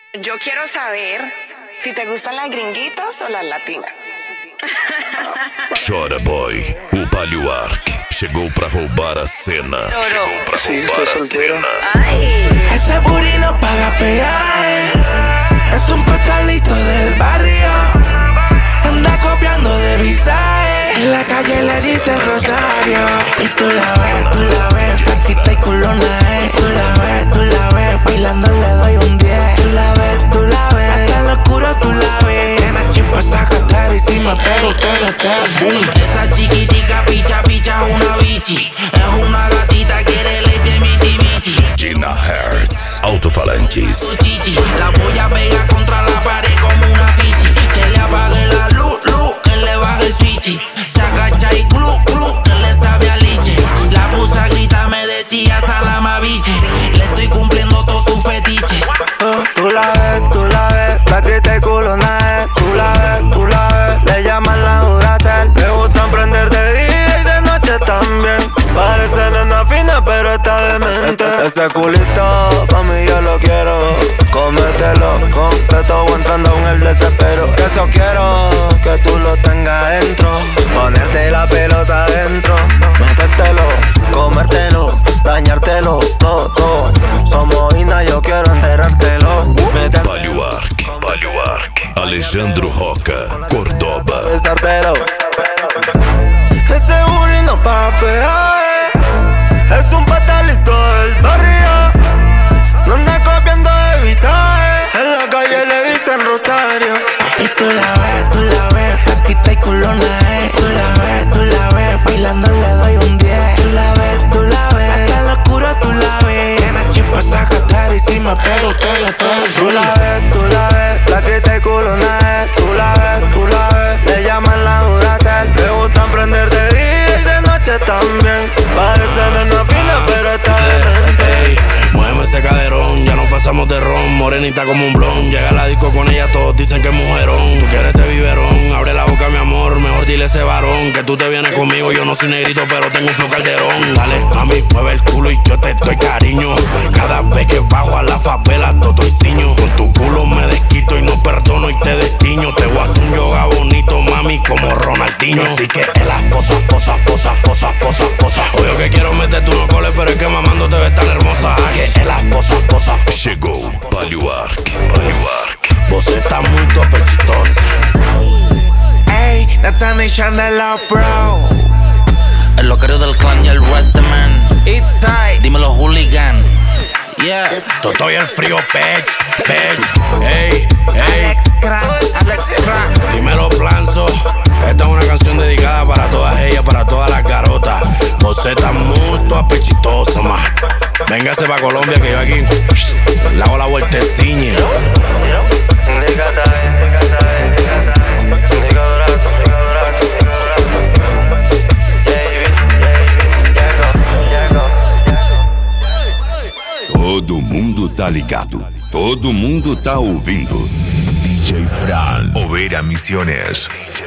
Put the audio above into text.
Yo quiero saber si te gustan las gringuitas o las latinas. Chora Boy, o Palio Arc chegou pra roubar a cena. Sí, estoy soltero. Ese booty no paga peaje. Es un pastelito del barrio. Anda copiando de visaje. En la calle le dicen Rosario. Y tú la ves, flaquita y culona, Tú la ves, bailando le doy un 10. Tú la ves, hasta lo oscuro tú la ves. En la chimpa sacatar y si me pego, te boom. Esa chiquitica picha, una bichi. Es una gatita, quiere leche, michi. Gina Hertz, Alto-Falantes. Tu chichi, la voy a pegar contra la pared como una fichi. Que le apague la luz, que le baje el switch. Se agacha y clu, que le sabe a liche. La pusa grita, me decía salama biche. Le estoy cumpliendo todos sus fetiches. Tú la ves, flaquita y culona, Tú la ves, le llaman la Duracell. Le gustan prender de día y de noche también. Parece nena fina pero está demente. Ese culito, pa' mí yo lo quiero. Cómetelo completo o entrando en el desespero. Que eso quiero, que tú lo tengas dentro. Ponerte la pelota adentro. Metértelo, comértelo, dañártelo, todo. Somos Ina, yo quiero enterártelo. Palio Arc, Alejandro Roca, Cordoba. Besártelo. Este booty no paga peaje. Es un pastelito del barrio. No anda copiando de visaje. En la calle le dicen Rosario. Y tú la ves, flaquita y culona, Tú la ves, bailando le doy un 10. Tú la ves, hasta lo oscuro tú la ves. En la chispa sacatar y si me pego, Tú la ves, flaquita y culona, Tú la ves, le llaman la Duracell. Le gustan prender de día y de noche también. Parece nena fina pero está demente. Muéveme ese caderón, ya no pasamos de ron. Morenita como un blon, llega a la disco con ella, todos dicen que es mujerón. Tú quieres este biberón, abre la boca mi amor. Mejor dile a ese varón que tú te vienes conmigo. Yo no soy negrito pero tengo un flow calderón. Dale, mami, mueve el culo y yo te doy cariño. Cada vez que bajo a la favela, todo y ciño. Con tu culo me desquito y no perdono y te destiño. Te voy a hacer un yoga bonito, mami, como Ronaldinho. Así que en las posa. Obvio que quiero meterte unos goles, pero es que mamando te ves tan hermosa. Que en las posa. Chegou Palio Arc. Você está muito apetitosa. Ey, Nathan y Chandela, bro. El loquero del clan y el Restaman. Eastside, dímelo hooligan. Yeah. Estoy el frío, bitch. Ey. Alex Crack. Dímelo, Planzo. Esta es una canción dedicada para todas ellas, para todas las garotas. Você está muy apetitosa, ma. Véngase pa' Colombia que yo aquí le hago la vuelteciña. Todo mundo tá ligado, todo mundo tá ouvindo. DJ Fran, Oveira Misiones.